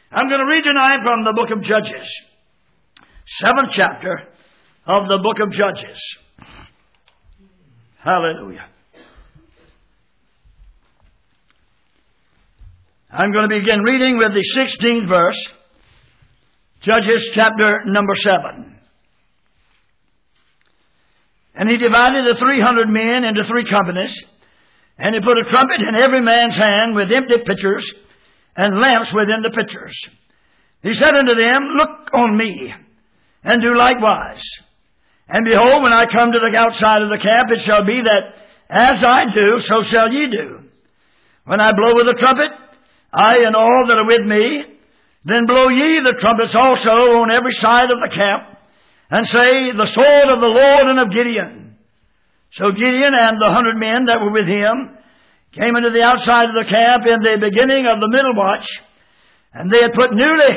I'm going to read tonight from the book of Judges, 7th chapter of the book of Judges. Hallelujah. I'm going to begin reading with the 16th verse, Judges chapter number 7. And he divided the 300 men into 3 companies, and he put a trumpet in every man's hand with empty pitchers and lamps within the pitchers. He said unto them, Look on me, and do likewise. And behold, when I come to the outside of the camp, it shall be that as I do, so shall ye do. When I blow with the trumpet, I and all that are with me, then blow ye the trumpets also on every side of the camp, and say, The sword of the Lord and of Gideon. So Gideon and the 100 men that were with him came into the outside of the camp in the beginning of the middle watch, and they had but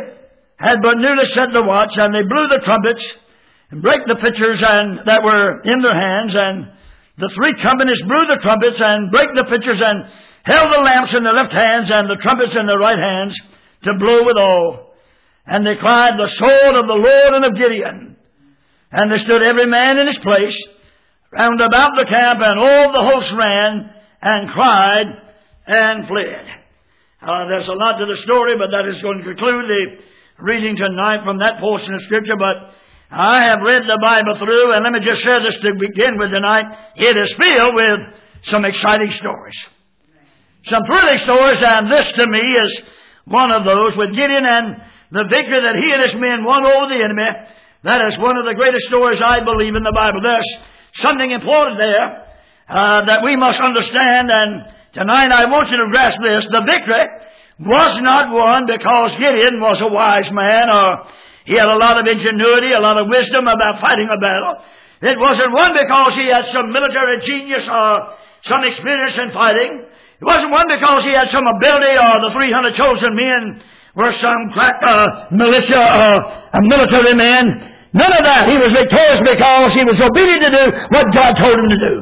newly set the watch, and they blew the trumpets, and brake the pitchers that were in their hands, and the 3 companies blew the trumpets, and brake the pitchers, and held the lamps in their left hands, and the trumpets in their right hands, to blow withal. And they cried, The sword of the Lord and of Gideon. And they stood every man in his place, round about the camp, and all the host ran, and cried, and fled. There's a lot to the story, but that is going to conclude the reading tonight from that portion of Scripture. But I have read the Bible through, and let me just share this to begin with tonight. It is filled with some exciting stories. Some thrilling stories, and this to me is one of those with Gideon and the victory that he and his men won over the enemy. That is one of the greatest stories I believe in the Bible. There's something important there that we must understand, and tonight I want you to grasp this. The victory was not won because Gideon was a wise man, or he had a lot of ingenuity, a lot of wisdom about fighting a battle. It wasn't won because he had some military genius or some experience in fighting. It wasn't won because he had some ability, or the 300 chosen men were some crack militia or military men. None of that. He was victorious because he was obedient to do what God told him to do.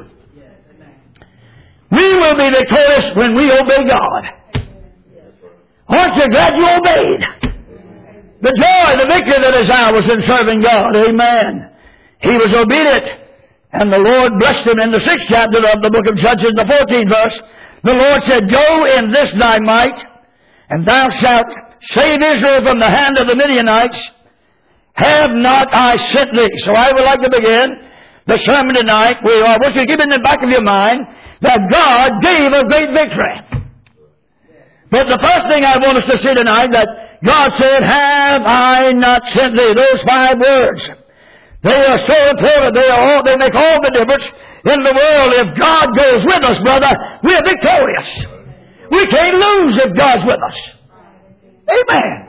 We will be victorious when we obey God. Aren't you glad you obeyed? The joy, the victory that is ours in serving God. Amen. He was obedient, and the Lord blessed him in the 6th chapter of the book of Judges, the 14th verse. The Lord said, Go in this thy might, and thou shalt save Israel from the hand of the Midianites. Have not I sent thee? So I would like to begin the sermon tonight. I want you to keep in the back of your mind that God gave a great victory. But the first thing I want us to see tonight, that God said, Have I not sent thee? Those 5 words. They are so important. They make all the difference in the world. If God goes with us, brother, we are victorious. We can't lose if God's with us. Amen.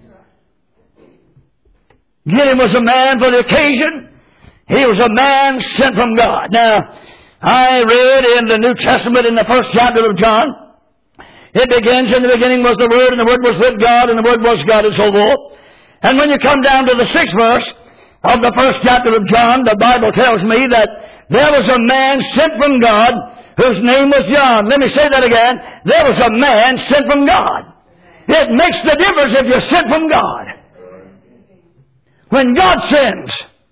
Gideon was a man for the occasion. He was a man sent from God. Now, I read in the New Testament in the 1st chapter of John. It begins, In the beginning was the Word, and the Word was with God, and the Word was God, and so forth. And when you come down to the 6th verse of the 1st chapter of John, the Bible tells me that there was a man sent from God whose name was John. Let me say that again. There was a man sent from God. It makes the difference if you're sent from God. When God sends,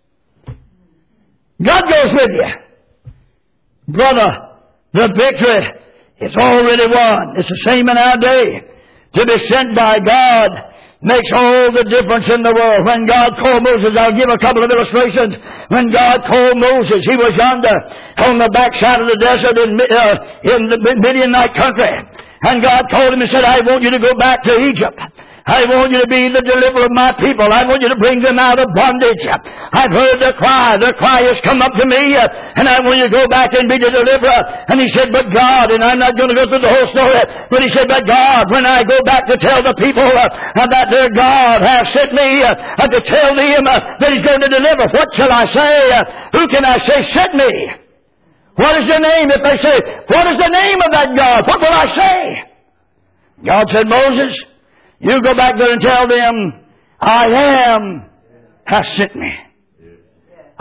God goes with you. Brother, the victory is already won. It's the same in our day. To be sent by God makes all the difference in the world. When God called Moses, I'll give a couple of illustrations. When God called Moses, he was yonder on the backside of the desert in the Midianite country. And God told him, He said, I want you to go back to Egypt. I want you to be the deliverer of my people. I want you to bring them out of bondage. I've heard their cry. Their cry has come up to me, and I want you to go back and be the deliverer. And he said, But God, and I'm not going to go through the whole story, but he said, But God, when I go back to tell the people that their God has sent me to tell them that He's going to deliver, what shall I say? Who can I say sent me? What is your name? If they say, What is the name of that God? What will I say? God said, Moses, you go back there and tell them, I am has sent me.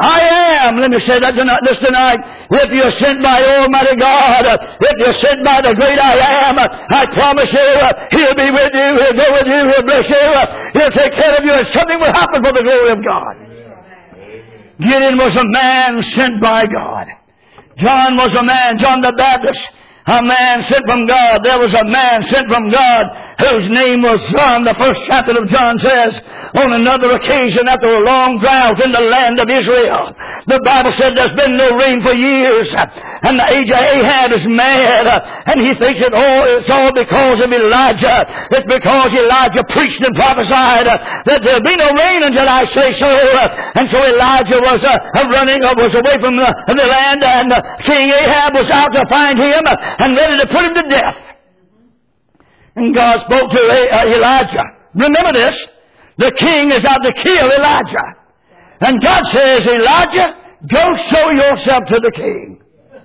I am. Let me say that this tonight. If you're sent by Almighty God, if you're sent by the great I am, I promise you, He'll be with you, He'll go with you, He'll bless you, He'll take care of you, and something will happen for the glory of God. Gideon was a man sent by God. John was a man, John the Baptist, a man sent from God. There was a man sent from God whose name was John. The first chapter of John says, on another occasion after a long drought in the land of Israel, the Bible said there's been no rain for years, and the age of Ahab is mad, and he thinks it's all because of Elijah. It's because Elijah preached and prophesied that there'll be no rain until I say so. And so Elijah was was away from the land, and King Ahab was out to find him and ready to put him to death. And God spoke to Elijah. Remember this. The king is out to kill Elijah. And God says, Elijah, go show yourself to the king.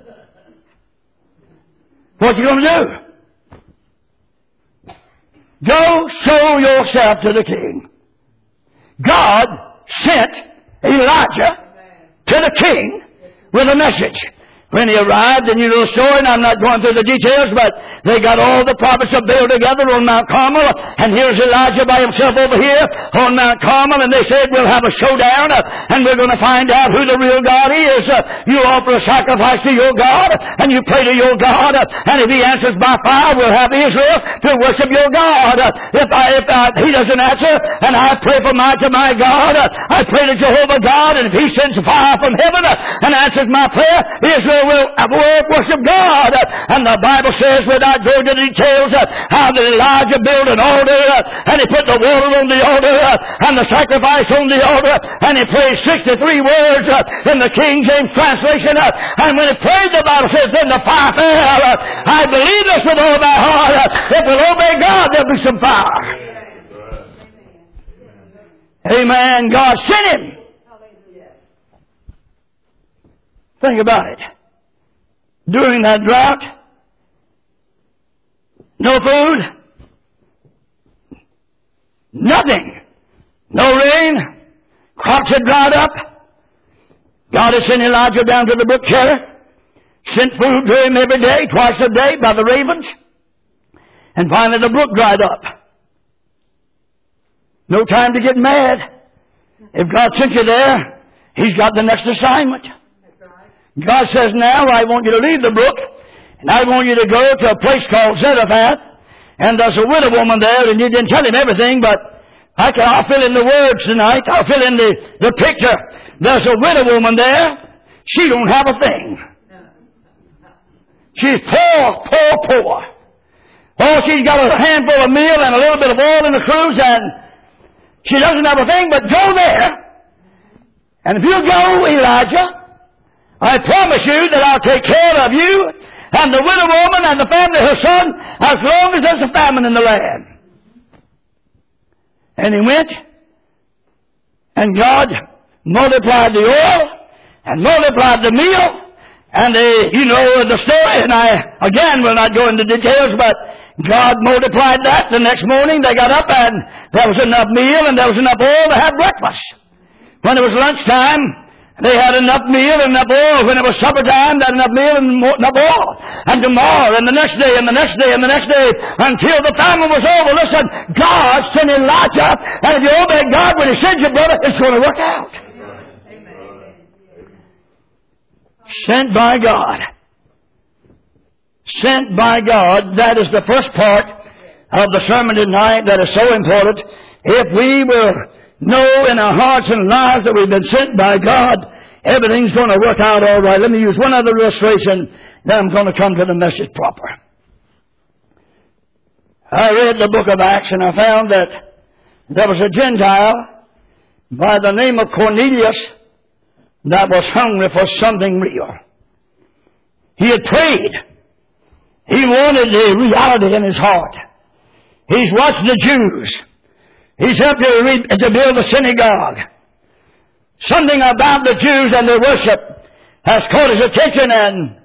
What you going to do? Go show yourself to the king. God sent Elijah to the king with a message. When he arrived, and you know the story, and I'm not going through the details, but they got all the prophets of Baal together on Mount Carmel, and here's Elijah by himself over here on Mount Carmel, and they said, we'll have a showdown, and we're going to find out who the real God is. You offer a sacrifice to your God, and you pray to your God, and if he answers by fire, we'll have Israel to worship your God. If he doesn't answer, and I pray to my God, I pray to Jehovah God, and if he sends fire from heaven and answers my prayer, Israel will worship God. And the Bible says, without going into details, how that Elijah built an altar, and he put the water on the altar, and the sacrifice on the altar, and he prayed 63 words in the King James translation, and when he prayed, the Bible says, then the fire fell. I believe this with all my heart. If we'll obey God, there'll be some fire. Amen. God sent him. Think about it. During that drought, no food, nothing, no rain, crops had dried up. God had sent Elijah down to the brook Cherith, sent food to him every day, twice a day by the ravens, and finally the brook dried up. No time to get mad. If God sent you there, He's got the next assignment. God says, now I want you to leave the brook, and I want you to go to a place called Zarephath, and there's a widow woman there, and you didn't tell him everything, but I'll fill in the words tonight. I'll fill in the picture. There's a widow woman there. She don't have a thing. She's poor. Oh, she's got a handful of meal and a little bit of oil in the cruse, and she doesn't have a thing, but go there. And if you go, Elijah, I promise you that I'll take care of you and the widow woman and the family of her son as long as there's a famine in the land. And he went, and God multiplied the oil and multiplied the meal. And you know the story, and I, again, will not go into details, but God multiplied that. The next morning they got up, and there was enough meal and there was enough oil to have breakfast. When it was lunchtime, they had enough meal and enough oil. When it was supper time, they had enough meal and enough oil. And tomorrow, and the next day, and the next day, and the next day, until the famine was over. Listen, God sent Elijah, and if you obey God when He sends you, brother, it's going to work out. Sent by God. Sent by God. That is the first part of the sermon tonight that is so important. If we will know in our hearts and lives that we've been sent by God, everything's going to work out all right. Let me use one other illustration, then I'm going to come to the message proper. I read the book of Acts, and I found that there was a Gentile by the name of Cornelius that was hungry for something real. He had prayed. He wanted the reality in his heart. He's watched the Jews. He's helped to build a synagogue. Something about the Jews and their worship has caught his attention, and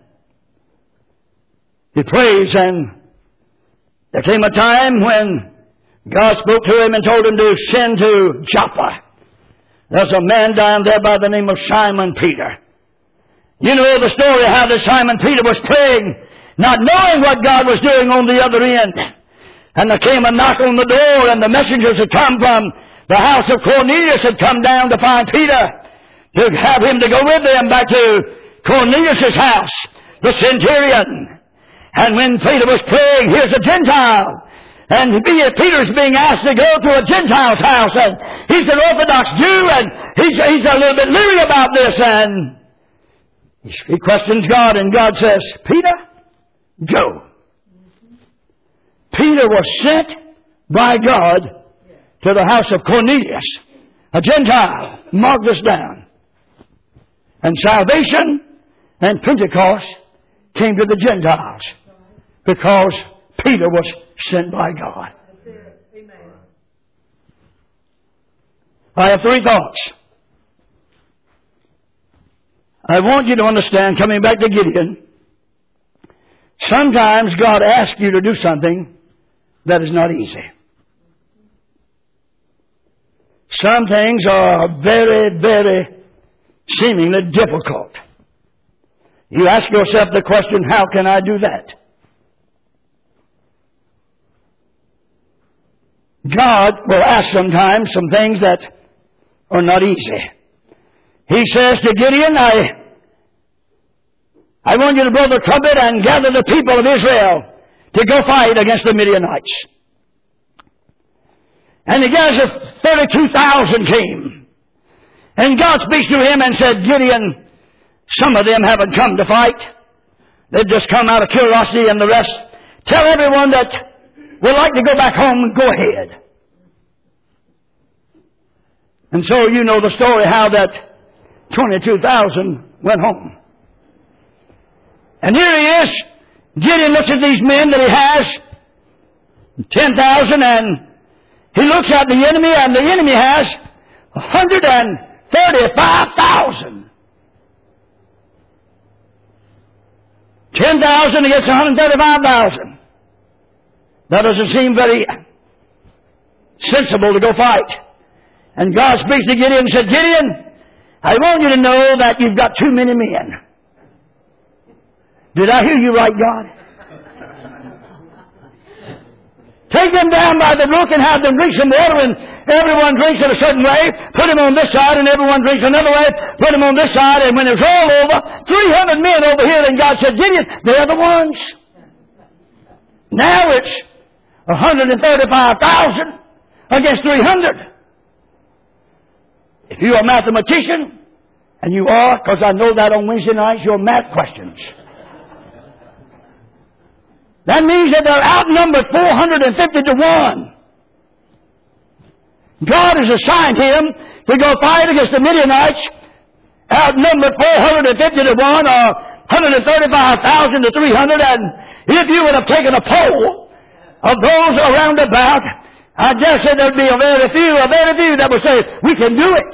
he prays. And there came a time when God spoke to him and told him to send to Joppa There's a man down there by the name of Simon Peter. You know the story how that Simon Peter was praying, not knowing what God was doing on the other end. And there came a knock on the door, and the messengers had come from the house of Cornelius had come down to find Peter, to have him to go with them back to Cornelius' house, the centurion. And when Peter was praying, here's a Gentile. And Peter's being asked to go to a Gentile's house, and he's an Orthodox Jew, and he's a little bit leery about this, and he questions God, and God says, Peter, go. Peter was sent by God to the house of Cornelius, a Gentile. Mark this down. And salvation and Pentecost came to the Gentiles because Peter was sent by God. I have three thoughts. I want you to understand, coming back to Gideon, sometimes God asks you to do something that is not easy. Some things are very, very seemingly difficult. You ask yourself the question, how can I do that? God will ask sometimes some things that are not easy. He says to Gideon, I want you to blow the trumpet and gather the people of Israel to go fight against the Midianites. And the guys of 32,000 came. And God speaks to him and said, Gideon, some of them haven't come to fight. They've just come out of curiosity, and the rest, tell everyone that would like to go back home, go ahead. And so you know the story how that 22,000 went home. And here he is. Gideon looks at these men that he has, 10,000, and he looks at the enemy, and the enemy has 135,000. 10,000 against 135,000. That doesn't seem very sensible to go fight. And God speaks to Gideon and said, Gideon, I want you to know that you've got too many men. Did I hear you right, God? Take them down by the brook and have them drink some water, and everyone drinks it a certain way. Put them on this side, and everyone drinks another way. Put them on this side, and when it's all over, 300 men over here, and God said, Gideon, they're the ones. Now it's 135,000 against 300. If you're a mathematician, and you are, because I know that on Wednesday nights, your math questions. That means that they're outnumbered 450 to 1. God has assigned him to go fight against the Midianites, outnumbered 450 to 1, or 135,000 to 300. And if you would have taken a poll of those around about, I dare say there'd be a very few that would say, we can do it.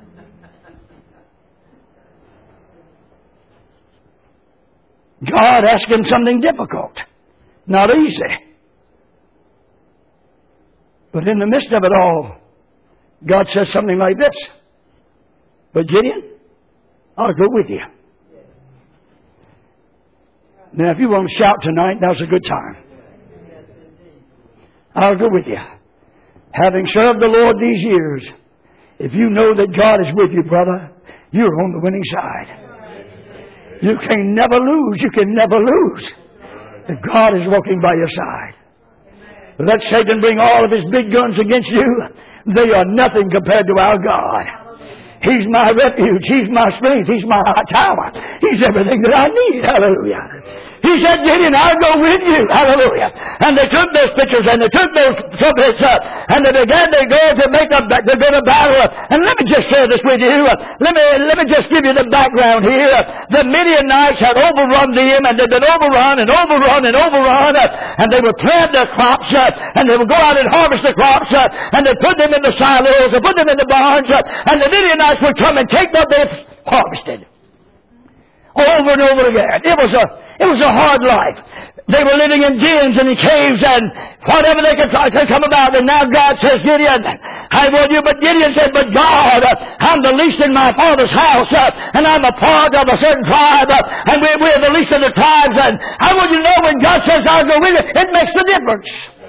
God asked him something difficult. Not easy. But in the midst of it all, God says something like this. But Gideon, I'll go with you. Now, if you want to shout tonight, now's a good time. I'll go with you. Having served the Lord these years, if you know that God is with you, brother, you're on the winning side. You can never lose. You can never lose. If God is walking by your side. Let Satan bring all of his big guns against you. They are nothing compared to our God. He's my refuge. He's my strength. He's my high tower. He's everything that I need. Hallelujah. He said, Gideon, I'll go with you. Hallelujah. And they took those pictures and they took those trumpets up and they began to go to make to go to battle. And let me just share this with you. Let me just give you the background here. The Midianites had overrun them, and they'd been overrun and overrun and overrun. And they would plant their crops and they would go out and harvest the crops and they'd put them in the silos and put them in the barns, and the Midianites would come and take what they've harvested. Over and over again. It was a hard life. They were living in dens and in caves and whatever they could come about. And now God says, Gideon, I warn you. But Gideon said, but God, I'm the least in my father's house, and I'm a part of a certain tribe, and we're the least of the tribes. And I want you to know when God says I'll go with you, it makes the difference.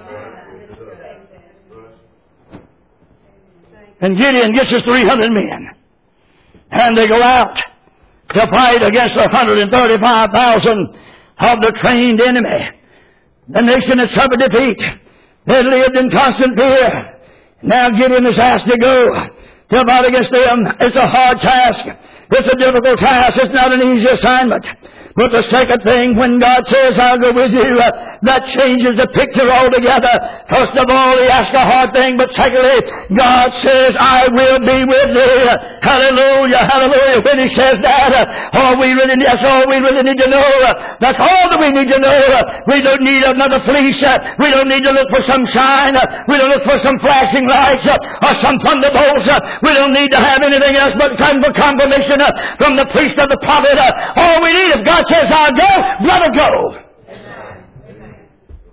And Gideon gets his 300 men. And they go out to fight against 135,000 of the trained enemy. The nation had suffered defeat. They lived in constant fear. Now Gideon is asked to go to fight against them. It's a hard task. It's a difficult task. It's not an easy assignment. But the second thing, when God says, I'll go with you, that changes the picture altogether. First of all, He asks a hard thing, but secondly, God says, I will be with thee. Hallelujah, hallelujah. When He says that, that's all we really need to know. That's all that we need to know. We don't need another fleece. We don't need to look for some sign. We don't look for some flashing lights or some thunderbolts. We don't need to have anything else but kind of confirmation from the priest or the prophet. All we need, if God says I'll go, brother, go. Amen.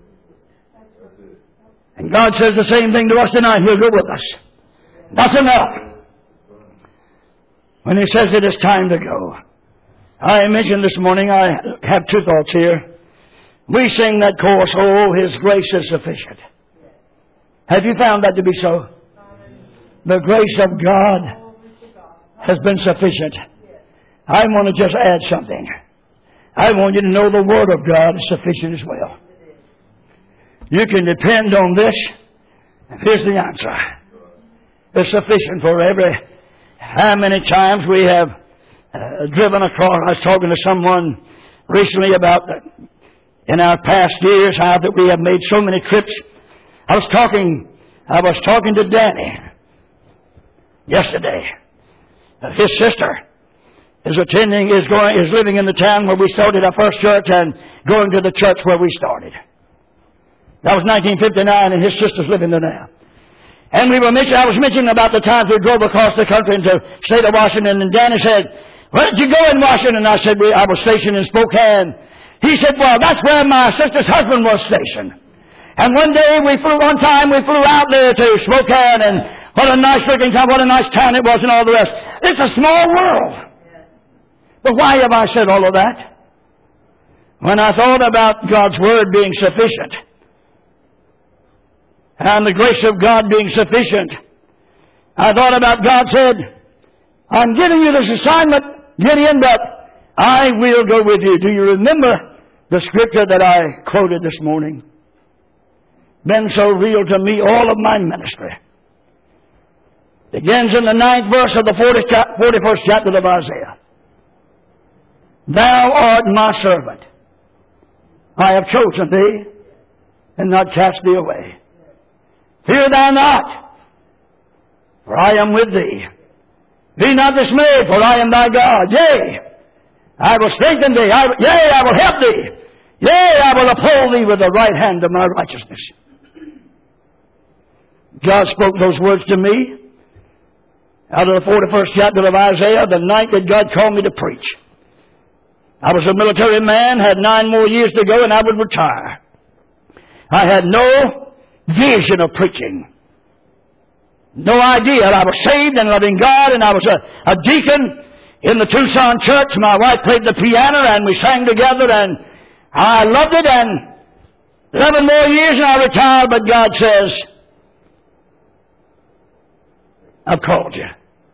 And God says the same thing to us tonight. He'll go with us. That's enough. When He says it is time to go. I mentioned this morning, I have two thoughts here. We sing that chorus, oh, His grace is sufficient. Have you found that to be so? The grace of God has been sufficient. I want to just add something. I want you to know the Word of God is sufficient as well. You can depend on this. Here's the answer. It's sufficient for every... How many times we have driven across... I was talking to someone recently about in our past years how that we have made so many trips. I was talking to Danny yesterday. His sister is living in the town where we started our first church and going to the church where we started. That was 1959, and his sister's living there now. And I was mentioning about the times we drove across the country into the state of Washington, and Danny said, where did you go in Washington? I said, I was stationed in Spokane. He said, well, that's where my sister's husband was stationed. And one time we flew out there to Spokane, and what a nice looking town, what a nice town it was, and all the rest. It's a small world. But why have I said all of that? When I thought about God's Word being sufficient, and the grace of God being sufficient, I thought about God said, I'm giving you this assignment, Gideon, but I will go with you. Do you remember the scripture that I quoted this morning? Been so real to me all of my ministry. Begins in the 9th verse of the 41st chapter of Isaiah. Thou art my servant. I have chosen thee and not cast thee away. Fear thou not, for I am with thee. Be not dismayed, for I am thy God. Yea, I will strengthen thee. Yea, I will help thee. Yea, I will uphold thee with the right hand of my righteousness. God spoke those words to me out of the 41st chapter of Isaiah, the night that God called me to preach. I was a military man, had 9 more years to go, and I would retire. I had no vision of preaching. No idea. I was saved and loving God, and I was a deacon in the Tucson church. My wife played the piano, and we sang together, and I loved it, and 11 more years, and I retired, but God says, I've called you.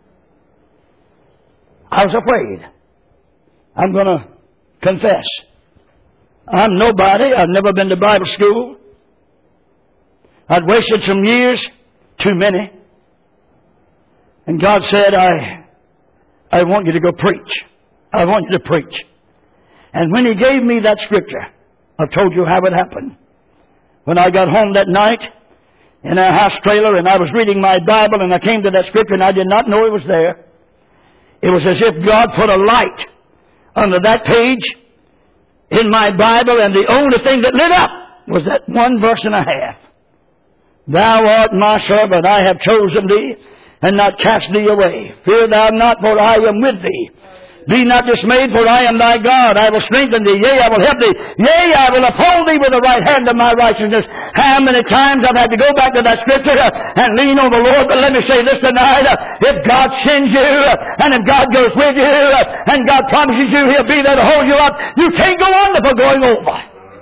I was afraid. I'm going to confess. I'm nobody. I've never been to Bible school. I'd wasted some years, too many. And God said, I want you to go preach. I want you to preach. And when He gave me that scripture, I've told you how it happened. When I got home that night in our house trailer and I was reading my Bible and I came to that scripture and I did not know it was there. It was as if God put a light under that page in my Bible, and the only thing that lit up was that 1 verse and a half. Thou art my servant, I have chosen thee, and not cast thee away. Fear thou not, for I am with thee. Be not dismayed, for I am thy God. I will strengthen thee. Yea, I will help thee. Yea, I will uphold thee with the right hand of my righteousness. How many times I've had to go back to that scripture and lean on the Lord. But let me say this tonight. If God sends you, and if God goes with you, and God promises you He'll be there to hold you up, you can't go under for going over.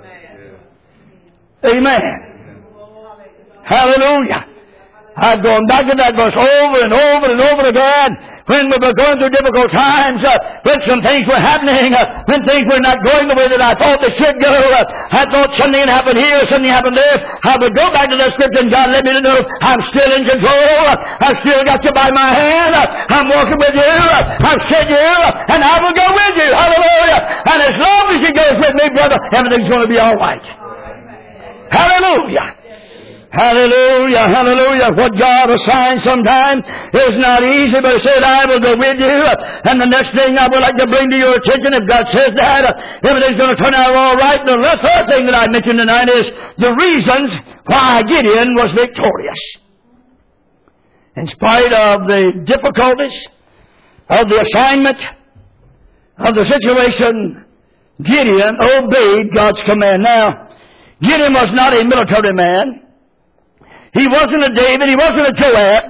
Amen. Hallelujah. I've gone back to that verse over and over and over again. When we were going through difficult times, when some things were happening, when things were not going the way that I thought they should go, I thought something had happened here, something happened there. I would go back to that scripture and God let me to know I'm still in control. I've still got you by my hand. I'm walking with you. I've sent you, and I will go with you. Hallelujah. And as long as He goes with me, brother, everything's going to be all right. Hallelujah. Hallelujah, hallelujah. What God assigns sometimes is not easy, but He said, I will go with you. And the next thing I would like to bring to your attention, if God says that, everything's going to turn out all right. The third thing that I mentioned tonight is the reasons why Gideon was victorious. In spite of the difficulties, of the assignment, of the situation, Gideon obeyed God's command. Now, Gideon was not a military man. He wasn't a David. He wasn't a Joab.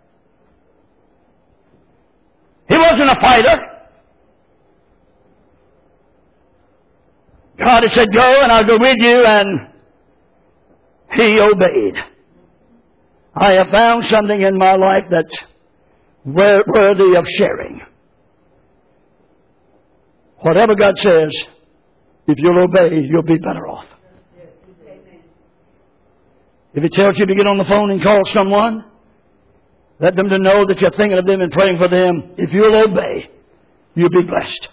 He wasn't a fighter. God had said, go and I'll go with you, and he obeyed. I have found something in my life that's worthy of sharing. Whatever God says, if you'll obey, you'll be better off. If He tells you to get on the phone and call someone, let them to know that you're thinking of them and praying for them. If you'll obey, you'll be blessed.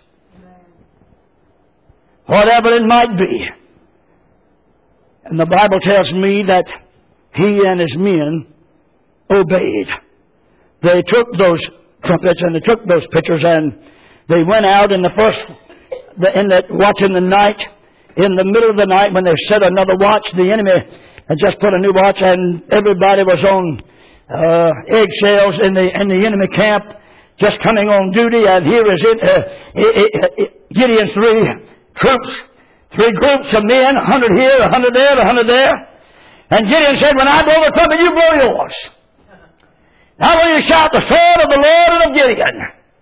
Whatever it might be. And the Bible tells me that he and his men obeyed. They took those trumpets and they took those pitchers and they went out in watch in the night. In the middle of the night when they set another watch, the enemy had just put a new watch, and everybody was on eggshells in the enemy camp, just coming on duty. And here is Gideon's three groups of men, 100 here, 100 there, 100 there. And Gideon said, when I blow the trumpet, you blow yours. Now when you shout the sword of the Lord and of Gideon.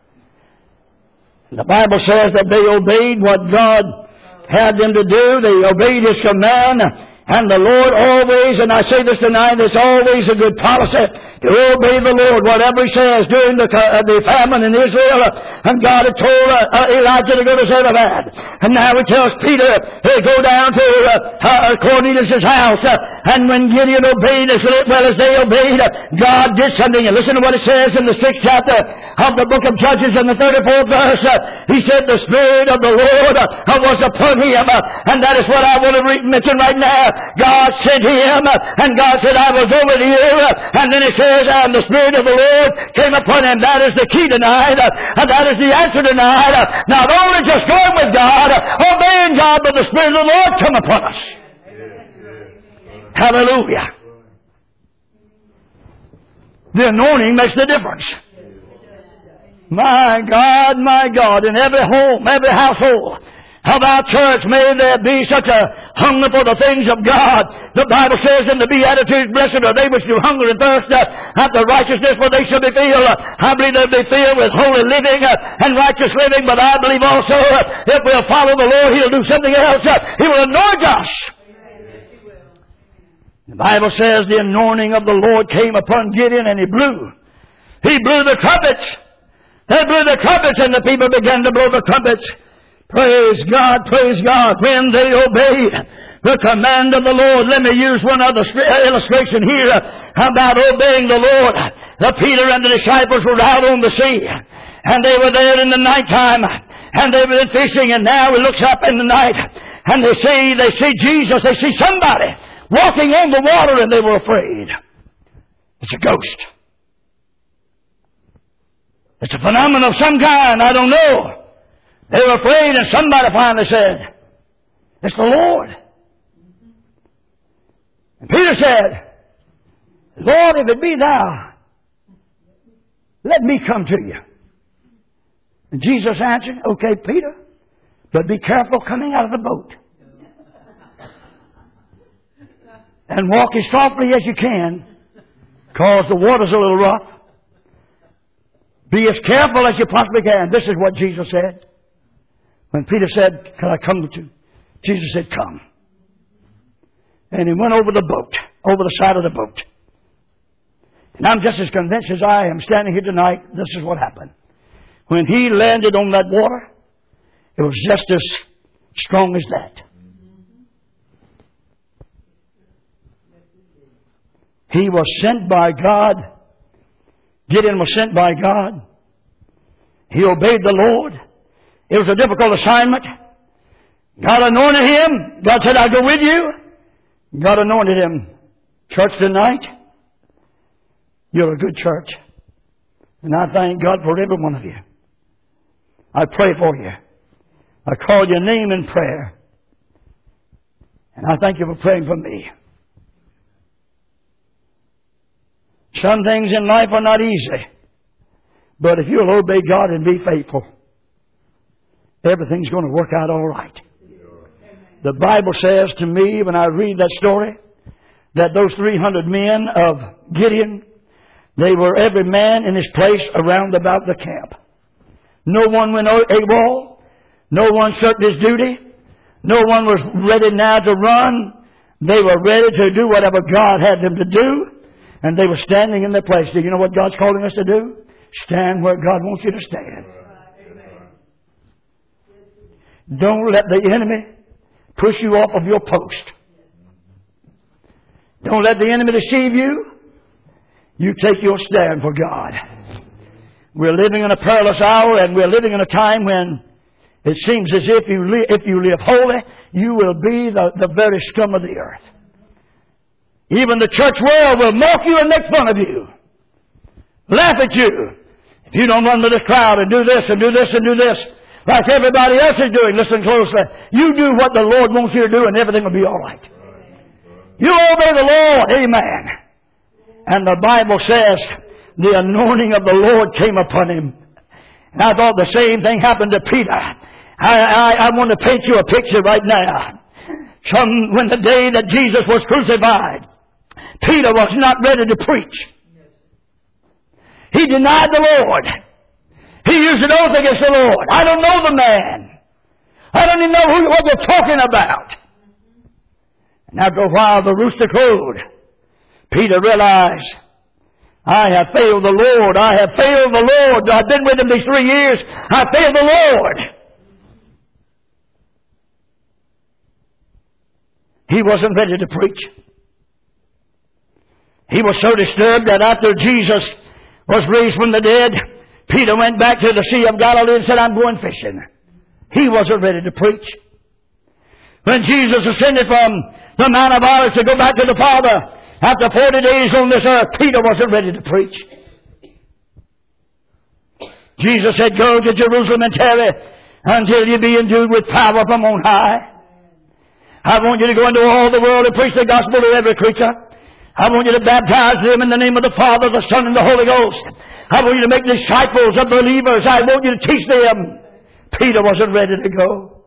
The Bible says that they obeyed what God had them to do. They obeyed His command. And the Lord always, and I say this tonight, it's always a good policy to obey the Lord, whatever He says. During the famine in Israel, and God had told Elijah to go to Zarephath. And now He tells Peter to go down to Cornelius' house. And when Gideon obeyed as well as they obeyed, God did something. And listen to what it says in the 6th chapter of the book of Judges in the 34th verse. He said, the Spirit of the Lord was upon him. And that is what I want to mention right now. God sent him, and God said, I will go with you. And then it says, and the Spirit of the Lord came upon him. That is the key tonight, and that is the answer tonight. Not only just going with God, obeying God, but the Spirit of the Lord come upon us. Hallelujah. The anointing makes the difference. My God, in every home, every household of our church, may there be such a hunger for the things of God. The Bible says in the Beatitudes, blessed are they which do hunger and thirst after righteousness, for they shall be filled. I believe they'll be filled with holy living and righteous living, but I believe also if we'll follow the Lord, He'll do something else. He will anoint us. The Bible says the anointing of the Lord came upon Gideon, and he blew. He blew the trumpets. They blew the trumpets, and the people began to blow the trumpets. Praise God, praise God. When they obeyed the command of the Lord. Let me use one other illustration here about obeying the Lord. Peter and the disciples were out on the sea, and they were there in the nighttime, and they were fishing, and now he looks up in the night, and they see Jesus, they see somebody walking on the water, and they were afraid. It's a ghost. It's a phenomenon of some kind, I don't know. They were afraid, and somebody finally said, it's the Lord. And Peter said, Lord, if it be thou, let me come to you. And Jesus answered, okay, Peter, but be careful coming out of the boat. And walk as softly as you can, because the water's a little rough. Be as careful as you possibly can. This is what Jesus said. When Peter said, can I come with you? Jesus said, come. And he went over the boat, over the side of the boat. And I'm just as convinced as I am standing here tonight, this is what happened. When he landed on that water, it was just as strong as that. He was sent by God. Gideon was sent by God. He obeyed the Lord. It was a difficult assignment. God anointed him. God said, I'll go with you. God anointed him. Church tonight, you're a good church. And I thank God for every one of you. I pray for you. I call your name in prayer. And I thank you for praying for me. Some things in life are not easy. But if you'll obey God and be faithful, everything's going to work out all right. The Bible says to me, when I read that story, that those 300 men of Gideon, they were every man in his place around about the camp. No one went AWOL. No one shirked his duty. No one was ready now to run. They were ready to do whatever God had them to do. And they were standing in their place. Do you know what God's calling us to do? Stand where God wants you to stand. Don't let the enemy push you off of your post. Don't let the enemy deceive you. You take your stand for God. We're living in a perilous hour, and we're living in a time when it seems as if you live holy, you will be the very scum of the earth. Even the church world will mock you and make fun of you. Laugh at you. If you don't run with this crowd and do this and do this and do this, like everybody else is doing, listen closely. You do what the Lord wants you to do and everything will be all right. You obey the Lord. Amen. And the Bible says the anointing of the Lord came upon him. And I thought the same thing happened to Peter. I want to paint you a picture right now. When the day that Jesus was crucified, Peter was not ready to preach. He denied the Lord. He used an oath against the Lord. I don't know the man. I don't even know what they're talking about. And after a while, the rooster crowed. Peter realized, I have failed the Lord. I have failed the Lord. I've been with him these 3 years. I failed the Lord. He wasn't ready to preach. He was so disturbed that after Jesus was raised from the dead, Peter went back to the Sea of Galilee and said, I'm going fishing. He wasn't ready to preach. When Jesus ascended from the Mount of Olives to go back to the Father, after 40 days on this earth, Peter wasn't ready to preach. Jesus said, go to Jerusalem and tarry until you be endued with power from on high. I want you to go into all the world and preach the gospel to every creature. I want you to baptize them in the name of the Father, the Son, and the Holy Ghost. I want you to make disciples of believers. I want you to teach them. Peter wasn't ready to go.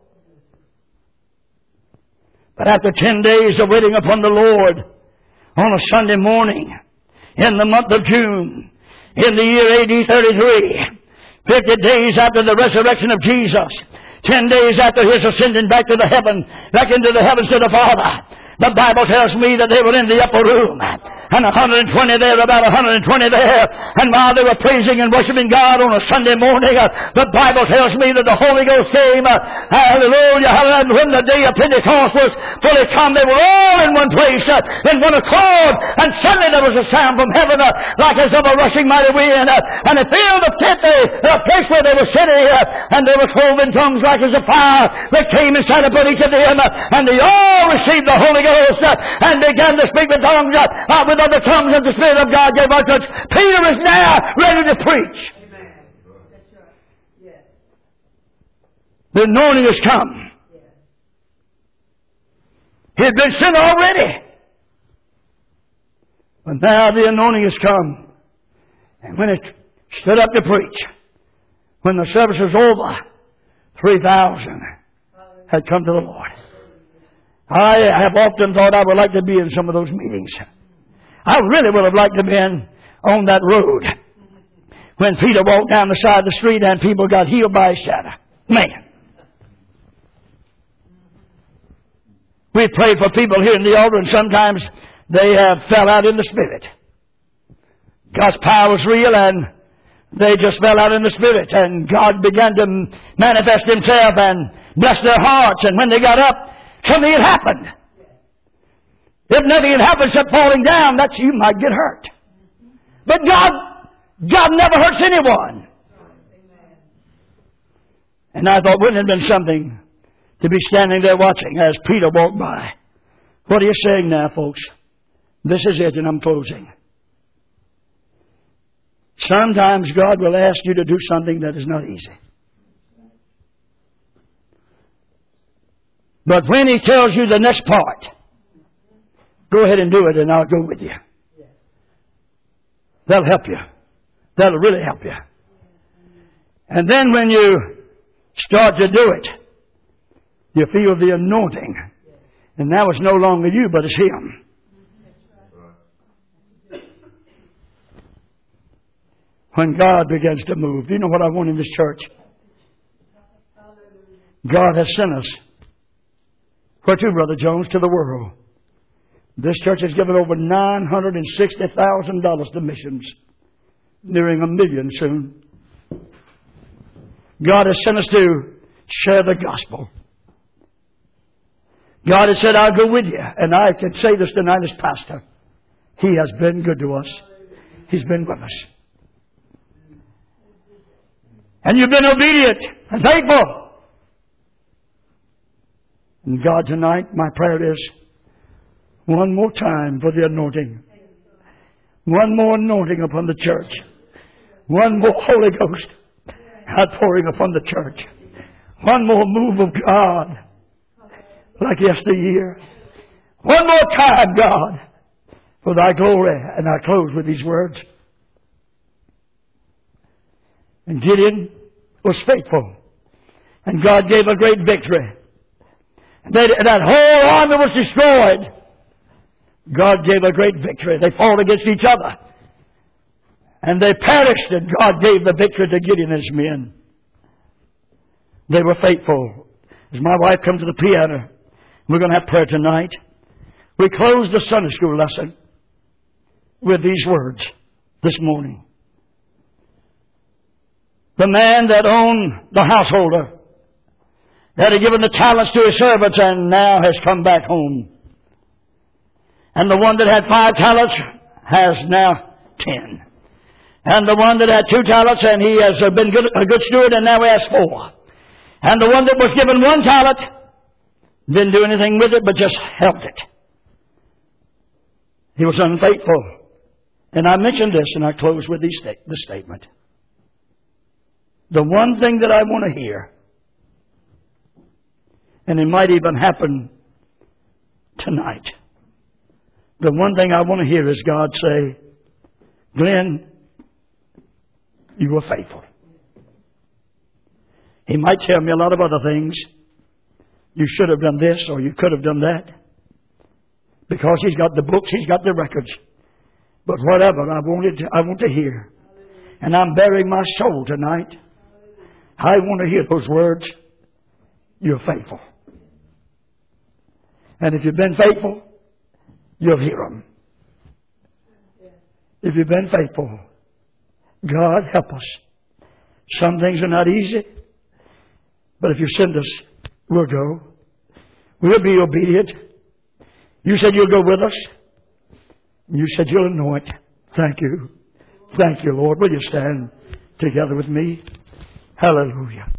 But after 10 days of waiting upon the Lord, on a Sunday morning, in the month of June, in the year AD 33, 50 days after the resurrection of Jesus, 10 days after his ascending back into the heavens to the Father, the Bible tells me that they were in the upper room, and 120 there, about 120 there, and while they were praising and worshiping God on a Sunday morning, the Bible tells me that the Holy Ghost came, hallelujah, and when the day of Pentecost was fully come, they were all in one place, in one accord, and suddenly there was a sound from heaven, like as of a rushing mighty wind, and it filled the tent, the place where they were sitting, and they were cloven tongues like as a fire that came and sat upon each of them, and they all received the Holy Ghost and began to speak with tongues, with other tongues, and the Spirit of God gave utterance. Peter is now ready to preach. Amen. That's right. Yes. The anointing has come. Yes. He had been sent already. But now the anointing has come. And when it stood up to preach, When the service was over, 3,000 had come to the Lord. I have often thought I would like to be in some of those meetings. I really would have liked to have been on that road when Peter walked down the side of the street and people got healed by his shadow. Man. We prayed for people here in the altar, and sometimes they have fell out in the Spirit. God's power was real, and they just fell out in the Spirit, and God began to manifest Himself and bless their hearts. And when they got up, something had happened. If nothing had happened except falling down, that's you might get hurt. But God never hurts anyone. And I thought, wouldn't it have been something to be standing there watching as Peter walked by? What are you saying now, folks? This is it, and I'm closing. Sometimes God will ask you to do something that is not easy. But when He tells you the next part, go ahead and do it, and I'll go with you. That'll help you. That'll really help you. And then when you start to do it, you feel the anointing. And now it's no longer you, but it's Him. When God begins to move. Do you know what I want in this church? God has sent us. Where to, Brother Jones? To the world. This church has given over $960,000 to missions. Nearing $1 million soon. God has sent us to share the gospel. God has said, I'll go with you. And I can say this tonight as pastor. He has been good to us. He's been with us. And you've been obedient and faithful. And God, tonight, my prayer is one more time for the anointing. One more anointing upon the church. One more Holy Ghost outpouring upon the church. One more move of God like yesteryear. One more time, God, for Thy glory. And I close with these words. And Gideon was faithful. And God gave a great victory. That whole army was destroyed. God gave a great victory. They fought against each other. And they perished, and God gave the victory to Gideon and his men. They were faithful. As my wife comes to the piano, we're going to have prayer tonight. We close the Sunday school lesson with these words this morning. The man that owned the householder, that had given the talents to his servants and now has come back home. And the one that had 5 talents has now 10. And the one that had 2 talents and he has been a good steward and now he has 4. And the one that was given 1 talent didn't do anything with it but just held it. He was unfaithful. And I mentioned this and I close with this statement. The one thing that I want to hear, and it might even happen tonight. The one thing I want to hear is God say, Glenn, you were faithful. He might tell me a lot of other things. You should have done this or you could have done that. Because He's got the books, He's got the records. But whatever I want to hear. And I'm bearing my soul tonight. I want to hear those words. You're faithful. And if you've been faithful, you'll hear them. If you've been faithful, God help us. Some things are not easy. But if you send us, we'll go. We'll be obedient. You said you'll go with us. You said you'll anoint. Thank you. Thank you, Lord. Will you stand together with me? Hallelujah.